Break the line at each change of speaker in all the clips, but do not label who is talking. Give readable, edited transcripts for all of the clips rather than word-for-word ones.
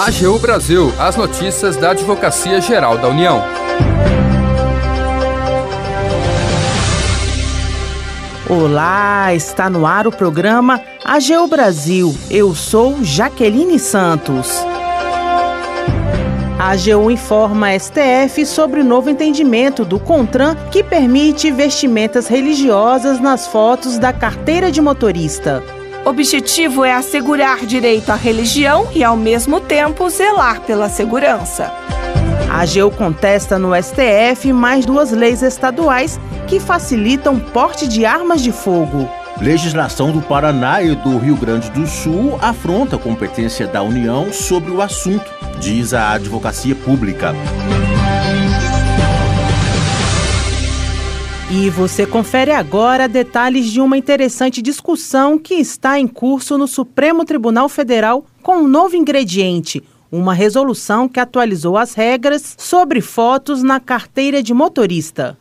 AGU Brasil, as notícias da Advocacia Geral da União.
Olá, está no ar o programa AGU Brasil. Eu sou Jaqueline Santos. A AGU informa a STF sobre o novo entendimento do CONTRAN que permite vestimentas religiosas nas fotos da carteira de motorista.
O objetivo é assegurar direito à religião e, ao mesmo tempo, zelar pela segurança.
A AGU contesta no STF mais 2 leis estaduais que facilitam porte de armas de fogo.
Legislação do Paraná e do Rio Grande do Sul afronta a competência da União sobre o assunto, diz a Advocacia Pública.
E você confere agora detalhes de uma interessante discussão que está em curso no Supremo Tribunal Federal com um novo ingrediente, uma resolução que atualizou as regras sobre fotos na carteira de motorista.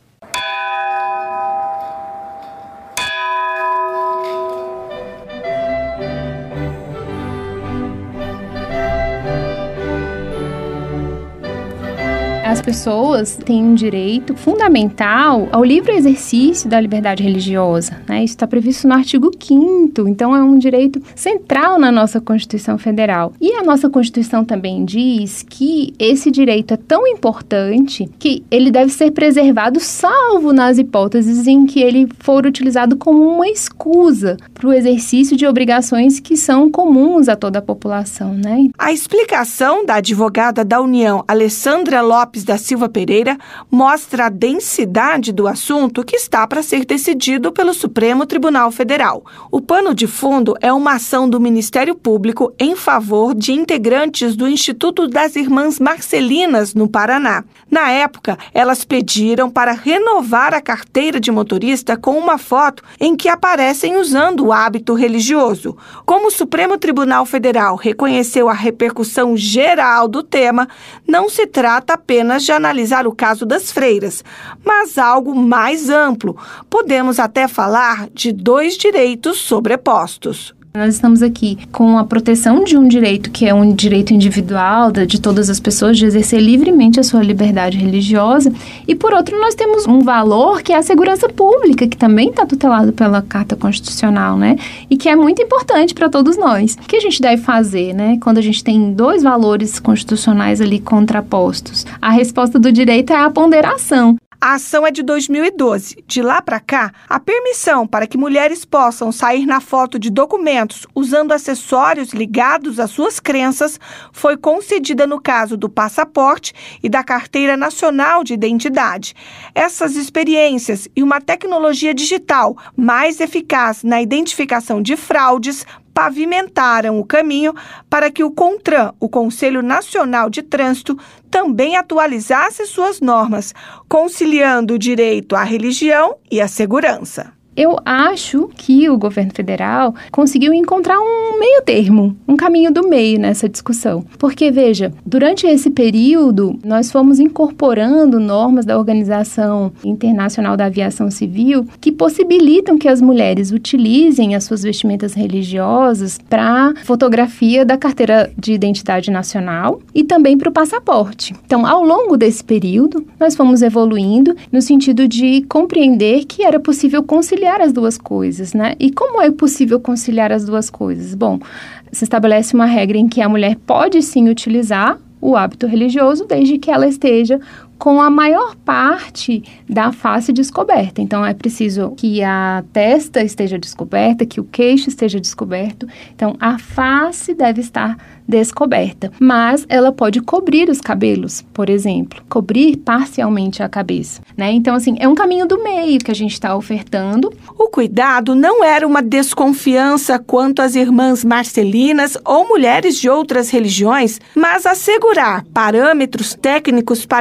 As pessoas têm um direito fundamental ao livre exercício da liberdade religiosa, né? Isso está previsto no artigo 5º, então é um direito central na nossa Constituição Federal. E a nossa Constituição também diz que esse direito é tão importante que ele deve ser preservado, salvo nas hipóteses em que ele for utilizado como uma escusa para o exercício de obrigações que são comuns a toda a população, né?
A explicação da advogada da União, Alessandra Lopes da Silva Pereira, mostra a densidade do assunto que está para ser decidido pelo Supremo Tribunal Federal. O pano de fundo é uma ação do Ministério Público em favor de integrantes do Instituto das Irmãs Marcelinas, no Paraná. Na época, elas pediram para renovar a carteira de motorista com uma foto em que aparecem usando o hábito religioso. Como o Supremo Tribunal Federal reconheceu a repercussão geral do tema, não se trata apenas de analisar o caso das freiras, mas algo mais amplo. Podemos até falar de 2 direitos sobrepostos.
Nós estamos aqui com a proteção de um direito que é um direito individual de todas as pessoas de exercer livremente a sua liberdade religiosa e, por outro, nós temos um valor que é a segurança pública, que também está tutelado pela Carta Constitucional, né? E que é muito importante para todos nós. O que a gente deve fazer, né? Quando a gente tem 2 valores constitucionais ali contrapostos? A resposta do direito é a ponderação.
A ação é de 2012. De lá para cá, a permissão para que mulheres possam sair na foto de documentos usando acessórios ligados às suas crenças foi concedida no caso do passaporte e da Carteira Nacional de Identidade. Essas experiências e uma tecnologia digital mais eficaz na identificação de fraudes pavimentaram o caminho para que o CONTRAN, o Conselho Nacional de Trânsito, também atualizasse suas normas, conciliando o direito à religião e à segurança.
Eu acho que o governo federal conseguiu encontrar um meio termo, um caminho do meio nessa discussão. Porque, veja, durante esse período, nós fomos incorporando normas da Organização Internacional da Aviação Civil que possibilitam que as mulheres utilizem as suas vestimentas religiosas para fotografia da carteira de identidade nacional e também para o passaporte. Então, ao longo desse período, nós fomos evoluindo no sentido de compreender que era possível conciliar as 2 coisas, né? E como é possível conciliar as 2 coisas? Bom, se estabelece uma regra em que a mulher pode sim utilizar o hábito religioso desde que ela esteja com a maior parte da face descoberta. Então, é preciso que a testa esteja descoberta, que o queixo esteja descoberto. Então, a face deve estar descoberta, mas ela pode cobrir os cabelos, por exemplo, cobrir parcialmente a cabeça, né? Então, assim, é um caminho do meio que a gente está ofertando.
O cuidado não era uma desconfiança quanto às irmãs marcelinas ou mulheres de outras religiões, mas assegurar parâmetros técnicos para exposição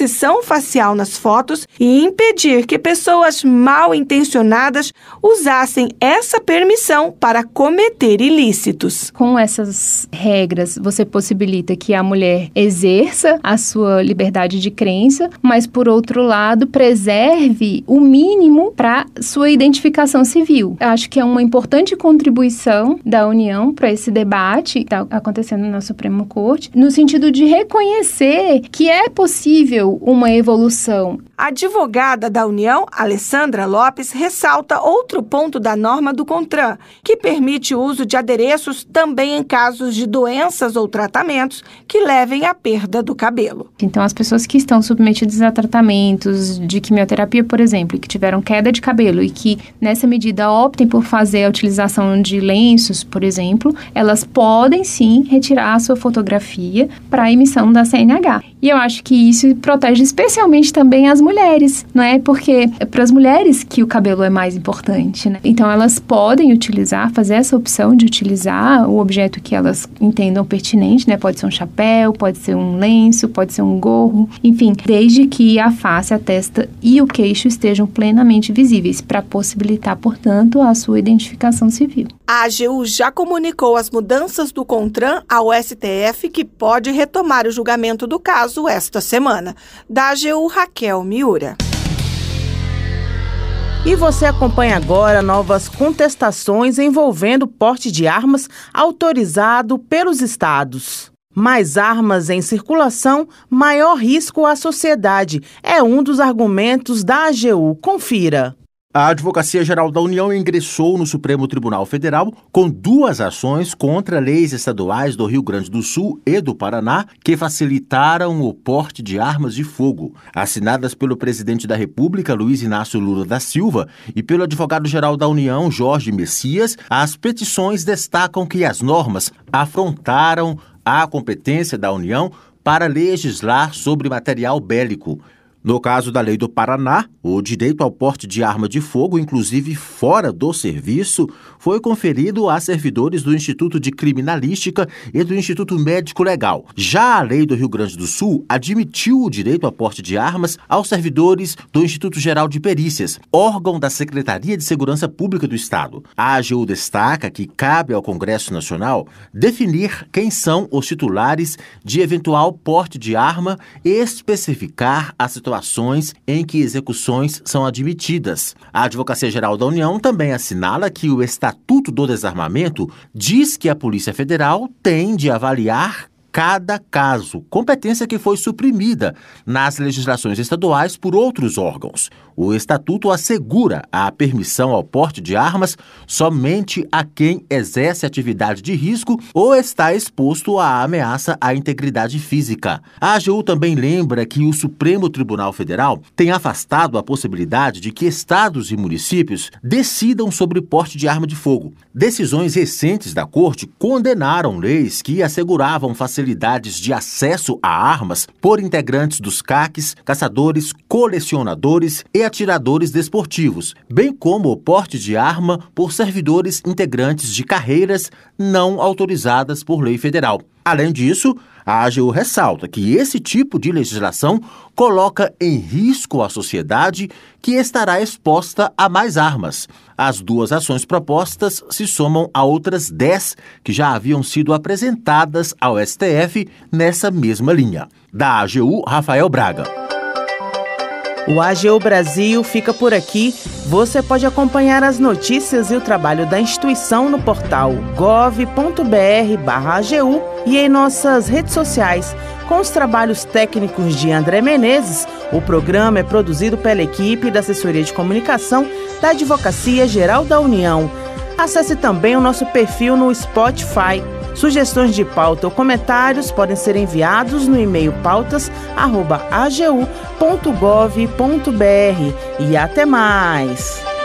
exposição facial nas fotos e impedir que pessoas mal intencionadas usassem essa permissão para cometer ilícitos.
Com essas regras, você possibilita que a mulher exerça a sua liberdade de crença, mas, por outro lado, preserve o mínimo para sua identificação civil. Eu acho que é uma importante contribuição da União para esse debate que está acontecendo na Suprema Corte, no sentido de reconhecer que é possível uma evolução.
A advogada da União, Alessandra Lopes, ressalta outro ponto da norma do CONTRAN, que permite o uso de adereços também em casos de doenças ou tratamentos que levem à perda do cabelo.
Então, as pessoas que estão submetidas a tratamentos de quimioterapia, por exemplo, que tiveram queda de cabelo e que, nessa medida, optem por fazer a utilização de lenços, por exemplo, elas podem, sim, retirar a sua fotografia para a emissão da CNH. E eu acho que isso protege especialmente também as mulheres, não é? Porque é para as mulheres que o cabelo é mais importante, né? Então, elas podem utilizar, fazer essa opção de utilizar o objeto que elas entendam pertinente, né? Pode ser um chapéu, pode ser um lenço, pode ser um gorro, enfim, desde que a face, a testa e o queixo estejam plenamente visíveis, para possibilitar, portanto, a sua identificação civil.
A AGU já comunicou as mudanças do CONTRAN ao STF, que pode retomar o julgamento do caso esta semana. Da AGU, Raquel Miura.
E você acompanha agora novas contestações envolvendo porte de armas autorizado pelos estados. Mais armas em circulação, maior risco à sociedade. É um dos argumentos da AGU. Confira.
A Advocacia Geral da União ingressou no Supremo Tribunal Federal com 2 ações contra leis estaduais do Rio Grande do Sul e do Paraná que facilitaram o porte de armas de fogo. Assinadas pelo presidente da República, Luiz Inácio Lula da Silva, e pelo advogado-geral da União, Jorge Messias, as petições destacam que as normas afrontaram a competência da União para legislar sobre material bélico. No caso da lei do Paraná, o direito ao porte de arma de fogo, inclusive fora do serviço, foi conferido a servidores do Instituto de Criminalística e do Instituto Médico Legal. Já a lei do Rio Grande do Sul admitiu o direito ao porte de armas aos servidores do Instituto Geral de Perícias, órgão da Secretaria de Segurança Pública do Estado. A AGU destaca que cabe ao Congresso Nacional definir quem são os titulares de eventual porte de arma e especificar a situação em que execuções são admitidas. A Advocacia Geral da União também assinala que o Estatuto do Desarmamento diz que a Polícia Federal tem de avaliar cada caso, competência que foi suprimida nas legislações estaduais por outros órgãos. O Estatuto assegura a permissão ao porte de armas somente a quem exerce atividade de risco ou está exposto à ameaça à integridade física. A AGU também lembra que o Supremo Tribunal Federal tem afastado a possibilidade de que estados e municípios decidam sobre porte de arma de fogo. Decisões recentes da Corte condenaram leis que asseguravam facilidades de acesso a armas por integrantes dos CACs, caçadores, colecionadores e atiradores desportivos, bem como o porte de arma por servidores integrantes de carreiras não autorizadas por lei federal. Além disso, a AGU ressalta que esse tipo de legislação coloca em risco a sociedade, que estará exposta a mais armas. As 2 ações propostas se somam a outras 10 que já haviam sido apresentadas ao STF nessa mesma linha. Da AGU, Rafael Braga.
O AGU Brasil fica por aqui. Você pode acompanhar as notícias e o trabalho da instituição no portal gov.br/AGU e em nossas redes sociais. Com os trabalhos técnicos de André Menezes, o programa é produzido pela equipe da Assessoria de Comunicação da Advocacia Geral da União. Acesse também o nosso perfil no Spotify. Sugestões de pauta ou comentários podem ser enviados no e-mail pautas@agu.gov.br. E até mais!